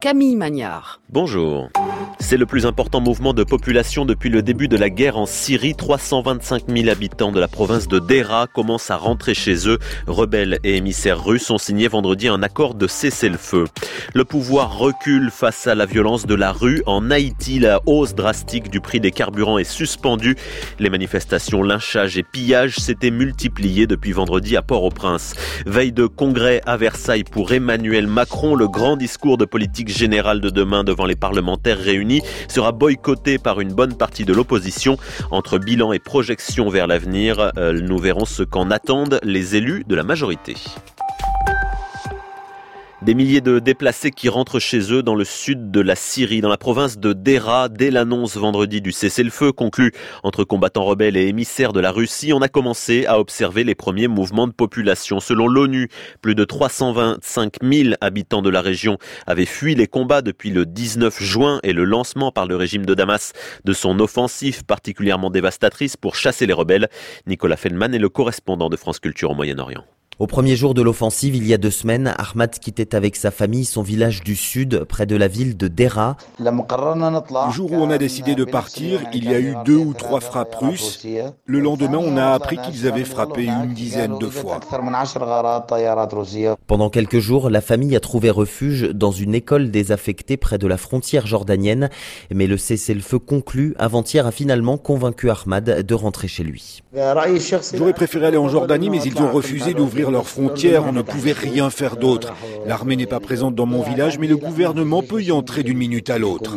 Camille Magnard. Bonjour. C'est le plus important mouvement de population depuis le début de la guerre en Syrie. 325 000 habitants de la province de Deraa commencent à rentrer chez eux. Rebelles et émissaires russes ont signé vendredi un accord de cessez-le-feu. Le pouvoir recule face à la violence de la rue. En Haïti, la hausse drastique du prix des carburants est suspendue. Les manifestations, lynchages et pillages s'étaient multipliés depuis vendredi à Port-au-Prince. Veille de congrès à Versailles pour Emmanuel Macron, le grand discours de politique générale de demain devant les parlementaires réunis sera boycotté par une bonne partie de l'opposition. Entre bilan et projection vers l'avenir, nous verrons ce qu'en attendent les élus de la majorité. Des milliers de déplacés qui rentrent chez eux dans le sud de la Syrie, dans la province de Deraa. Dès l'annonce vendredi du cessez-le-feu conclu entre combattants rebelles et émissaires de la Russie, on a commencé à observer les premiers mouvements de population. Selon l'ONU, plus de 325 000 habitants de la région avaient fui les combats depuis le 19 juin et le lancement par le régime de Damas de son offensive particulièrement dévastatrice pour chasser les rebelles. Nicolas Feldman est le correspondant de France Culture au Moyen-Orient. Au premier jour de l'offensive, il y a 2 semaines, Ahmad quittait avec sa famille son village du sud, près de la ville de Deraa. Le jour où on a décidé de partir, il y a eu 2 ou 3 frappes russes. Le lendemain, on a appris qu'ils avaient frappé une dizaine de fois. Pendant quelques jours, la famille a trouvé refuge dans une école désaffectée près de la frontière jordanienne. Mais le cessez-le-feu conclu avant-hier a finalement convaincu Ahmad de rentrer chez lui. J'aurais préféré aller en Jordanie, mais ils ont refusé d'ouvrir leurs frontières. On ne pouvait rien faire d'autre. L'armée n'est pas présente dans mon village, mais le gouvernement peut y entrer d'une minute à l'autre.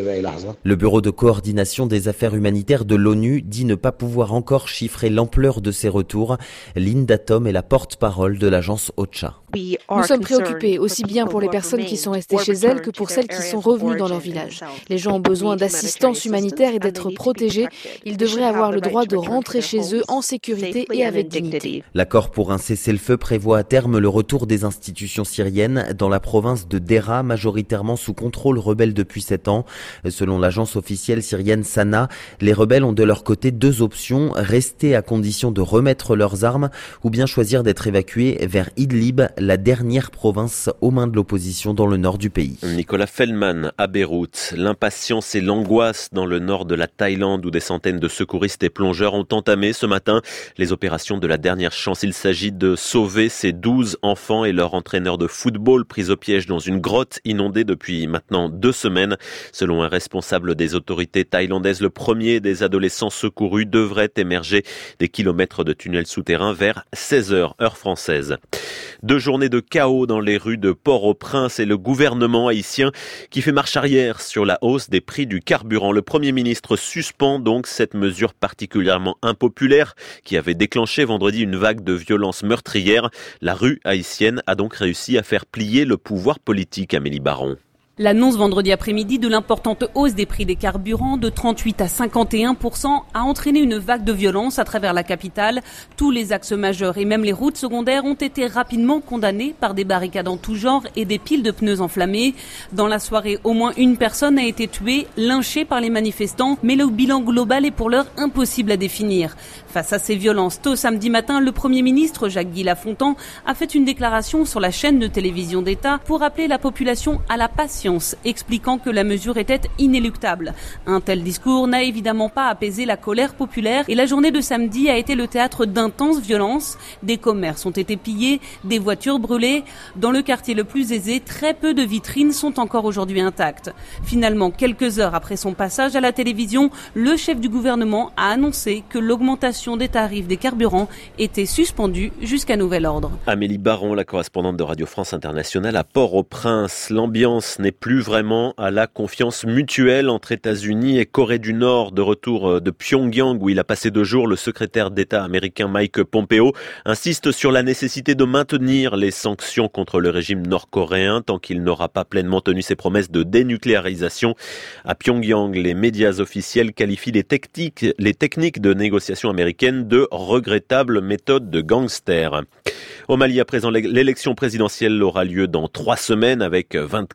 Le bureau de coordination des affaires humanitaires de l'ONU dit ne pas pouvoir encore chiffrer l'ampleur de ces retours. Linda Tom est la porte-parole de l'agence OCHA. Nous sommes préoccupés, aussi bien pour les personnes qui sont restées chez elles que pour celles qui sont revenues dans leur village. Les gens ont besoin d'assistance humanitaire et d'être protégés. Ils devraient avoir le droit de rentrer chez eux en sécurité et avec dignité. L'accord pour un cessez-le-feu prévoit à terme le retour des institutions syriennes dans la province de Deraa, majoritairement sous contrôle rebelle depuis 7 ans. Selon l'agence officielle syrienne Sana, les rebelles ont de leur côté 2 options, rester à condition de remettre leurs armes ou bien choisir d'être évacués vers Idlib, la dernière province aux mains de l'opposition dans le nord du pays. Nicolas Feldman à Beyrouth. L'impatience et l'angoisse dans le nord de la Thaïlande où des centaines de secouristes et plongeurs ont entamé ce matin les opérations de la dernière chance. Il s'agit de sauver ces 12 enfants et leur entraîneur de football pris au piège dans une grotte inondée depuis maintenant 2 semaines. Selon un responsable des autorités thaïlandaises, le premier des adolescents secourus devrait émerger des kilomètres de tunnels souterrains vers 16h, heure française. 2 journées de chaos dans les rues de Port-au-Prince et le gouvernement haïtien qui fait marche arrière sur la hausse des prix du carburant. Le Premier ministre suspend donc cette mesure particulièrement impopulaire qui avait déclenché vendredi une vague de violence meurtrière. La rue haïtienne a donc réussi à faire plier le pouvoir politique. Amélie Baron. L'annonce vendredi après-midi de l'importante hausse des prix des carburants de 38 à 51% a entraîné une vague de violence à travers la capitale. Tous les axes majeurs et même les routes secondaires ont été rapidement condamnés par des barricades en tout genre et des piles de pneus enflammés. Dans la soirée, au moins une personne a été tuée, lynchée par les manifestants, mais le bilan global est pour l'heure impossible à définir. Face à ces violences, tôt samedi matin, le Premier ministre Jacques Guy-Lafontan a fait une déclaration sur la chaîne de télévision d'État pour appeler la population à la patience, expliquant que la mesure était inéluctable. Un tel discours n'a évidemment pas apaisé la colère populaire et la journée de samedi a été le théâtre d'intenses violences. Des commerces ont été pillés, des voitures brûlées. Dans le quartier le plus aisé, très peu de vitrines sont encore aujourd'hui intactes. Finalement, quelques heures après son passage à la télévision, le chef du gouvernement a annoncé que l'augmentation des tarifs des carburants était suspendue jusqu'à nouvel ordre. Amélie Baron, la correspondante de Radio France Internationale à Port-au-Prince. L'ambiance n'est plus vraiment à la confiance mutuelle entre États-Unis et Corée du Nord. De retour de Pyongyang où il a passé 2 jours, le secrétaire d'État américain Mike Pompeo insiste sur la nécessité de maintenir les sanctions contre le régime nord-coréen tant qu'il n'aura pas pleinement tenu ses promesses de dénucléarisation. À Pyongyang, les médias officiels qualifient les techniques de négociation américaines de regrettables méthodes de gangsters. Au Mali, à présent, l'élection présidentielle aura lieu dans 3 semaines avec 24 candidats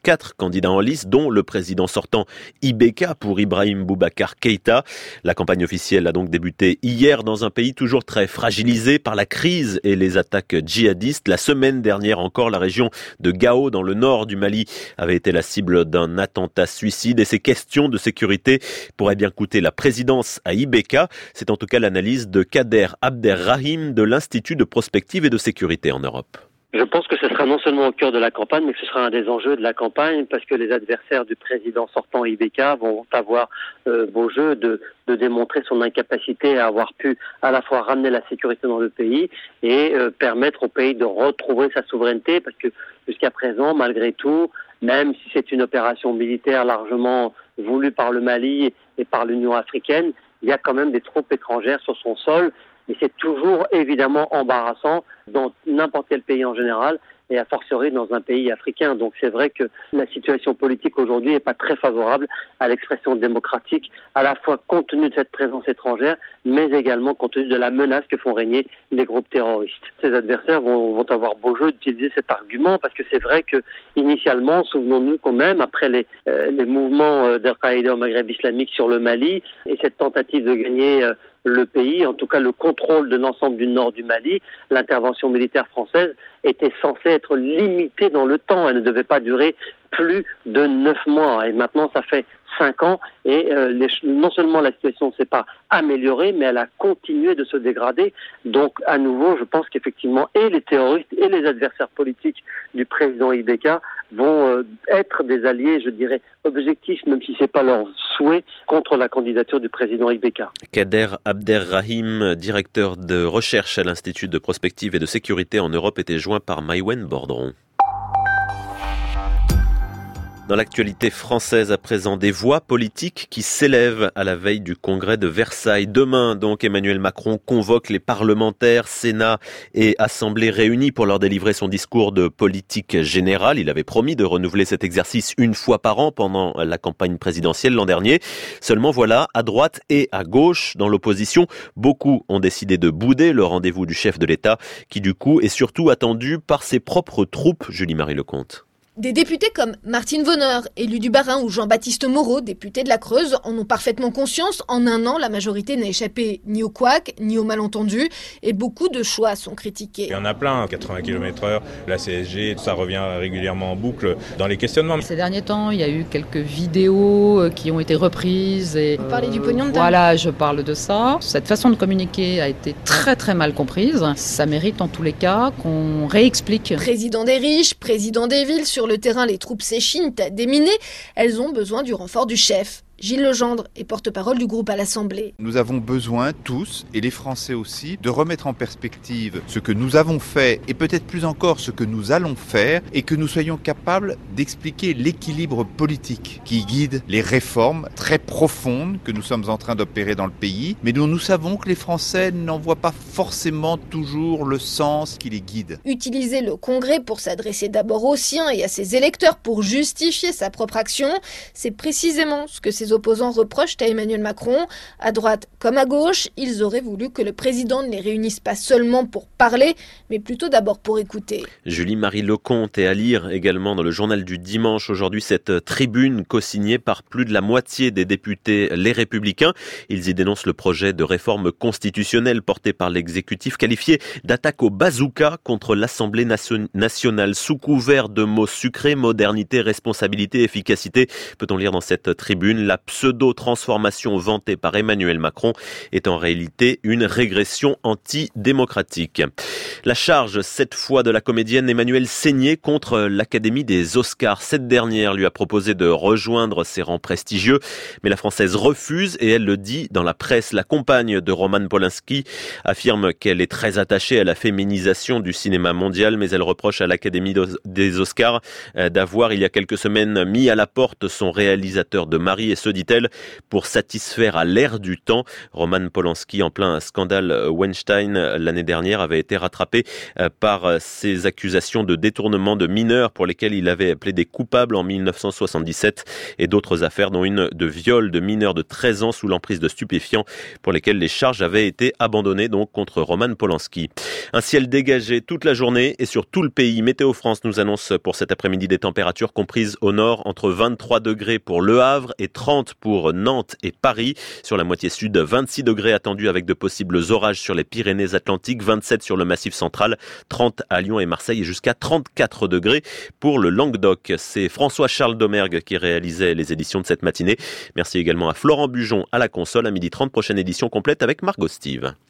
candidats en lice, dont le président sortant IBK pour Ibrahim Boubacar Keïta. La campagne officielle a donc débuté hier dans un pays toujours très fragilisé par la crise et les attaques djihadistes. La semaine dernière encore, la région de Gao, dans le nord du Mali, avait été la cible d'un attentat suicide et ces questions de sécurité pourraient bien coûter la présidence à IBK. C'est en tout cas l'analyse de Kader Abderrahim de l'Institut de prospective et de sécurité en Europe. Je pense que ce sera non seulement au cœur de la campagne, mais que ce sera un des enjeux de la campagne, parce que les adversaires du président sortant IBK vont avoir beau jeu de démontrer son incapacité à avoir pu à la fois ramener la sécurité dans le pays et permettre au pays de retrouver sa souveraineté, parce que jusqu'à présent, malgré tout, même si c'est une opération militaire largement voulue par le Mali et par l'Union africaine, il y a quand même des troupes étrangères sur son sol. Et c'est toujours évidemment embarrassant dans n'importe quel pays en général et a fortiori dans un pays africain. Donc c'est vrai que la situation politique aujourd'hui n'est pas très favorable à l'expression démocratique, à la fois compte tenu de cette présence étrangère, mais également compte tenu de la menace que font régner les groupes terroristes. Ces adversaires vont avoir beau jeu d'utiliser cet argument, parce que c'est vrai que initialement, souvenons-nous quand même, après les mouvements d'Al-Qaïda au Maghreb islamique sur le Mali et cette tentative de gagner le pays, en tout cas le contrôle de l'ensemble du nord du Mali, l'intervention militaire française était censée être limitée dans le temps. Elle ne devait pas durer plus de 9 mois. Et maintenant, ça fait 5 ans. Et non seulement la situation ne s'est pas améliorée, mais elle a continué de se dégrader. Donc, à nouveau, je pense qu'effectivement, et les terroristes et les adversaires politiques du président IBK vont être des alliés, je dirais, objectifs, même si ce n'est pas leur souhait, contre la candidature du président IBK. Kader Abderrahim, directeur de recherche à l'Institut de prospective et de sécurité en Europe, était joint par Maïwen Bordron. Dans l'actualité française à présent, des voix politiques qui s'élèvent à la veille du congrès de Versailles. Demain, donc, Emmanuel Macron convoque les parlementaires, Sénat et Assemblée réunis pour leur délivrer son discours de politique générale. Il avait promis de renouveler cet exercice une fois par an pendant la campagne présidentielle l'an dernier. Seulement voilà, à droite et à gauche, dans l'opposition, beaucoup ont décidé de bouder le rendez-vous du chef de l'État, qui du coup est surtout attendu par ses propres troupes. Julie-Marie Lecomte. Des députés comme Martine Vonner, élu du Bas-Rhin, ou Jean-Baptiste Moreau, député de la Creuse, en ont parfaitement conscience. En un an, la majorité n'a échappé ni au couac, ni au malentendu, et beaucoup de choix sont critiqués. Il y en a plein, 80 km/h, la CSG, ça revient régulièrement en boucle dans les questionnements. Ces derniers temps, il y a eu quelques vidéos qui ont été reprises. Et vous parlez du pognon de dingue. Voilà, je parle de ça. Cette façon de communiquer a été très très mal comprise. Ça mérite en tous les cas qu'on réexplique. Président des riches, président des villes, sur le terrain, les troupes s'échinent à déminer. Elles ont besoin du renfort du chef. Gilles Legendre est porte-parole du groupe à l'Assemblée. Nous avons besoin tous, et les Français aussi, de remettre en perspective ce que nous avons fait et peut-être plus encore ce que nous allons faire, et que nous soyons capables d'expliquer l'équilibre politique qui guide les réformes très profondes que nous sommes en train d'opérer dans le pays, mais dont nous savons que les Français n'en voient pas forcément toujours le sens qui les guide. Utiliser le Congrès pour s'adresser d'abord aux siens et à ses électeurs pour justifier sa propre action, c'est précisément ce que ces opposants reprochent à Emmanuel Macron. À droite comme à gauche, ils auraient voulu que le président ne les réunisse pas seulement pour parler, mais plutôt d'abord pour écouter. Julie-Marie Lecomte est à lire également dans le journal du dimanche aujourd'hui cette tribune co-signée par plus de la moitié des députés Les Républicains. Ils y dénoncent le projet de réforme constitutionnelle porté par l'exécutif, qualifié d'attaque au bazooka contre l'Assemblée nationale. Sous couvert de mots sucrés, modernité, responsabilité, efficacité, peut-on lire dans cette tribune, la pseudo-transformation vantée par Emmanuel Macron est en réalité une régression antidémocratique. La charge, cette fois, de la comédienne Emmanuelle Seigné contre l'Académie des Oscars. Cette dernière lui a proposé de rejoindre ses rangs prestigieux, mais la Française refuse et elle le dit dans la presse. La compagne de Roman Polanski affirme qu'elle est très attachée à la féminisation du cinéma mondial, mais elle reproche à l'Académie des Oscars d'avoir, il y a quelques semaines, mis à la porte son réalisateur de Marie et ce, dit-elle, pour satisfaire à l'air du temps. Roman Polanski, en plein scandale Weinstein l'année dernière, avait été rattrapé par ces accusations de détournement de mineurs pour lesquelles il avait plaidé coupable en 1977 et d'autres affaires, dont une de viol de mineurs de 13 ans sous l'emprise de stupéfiants pour lesquels les charges avaient été abandonnées donc contre Roman Polanski. Un ciel dégagé toute la journée et sur tout le pays. Météo France nous annonce pour cet après-midi des températures comprises au nord entre 23 degrés pour Le Havre et 30 pour Nantes et Paris. Sur la moitié sud, 26 degrés attendus avec de possibles orages sur les Pyrénées-Atlantiques, 27 sur le Massif central, 30 à Lyon et Marseille et jusqu'à 34 degrés pour le Languedoc. C'est François-Charles Domergue qui réalisait les éditions de cette matinée. Merci également à Florent Bujon à la console. À 12h30, prochaine édition complète avec Margot Steve.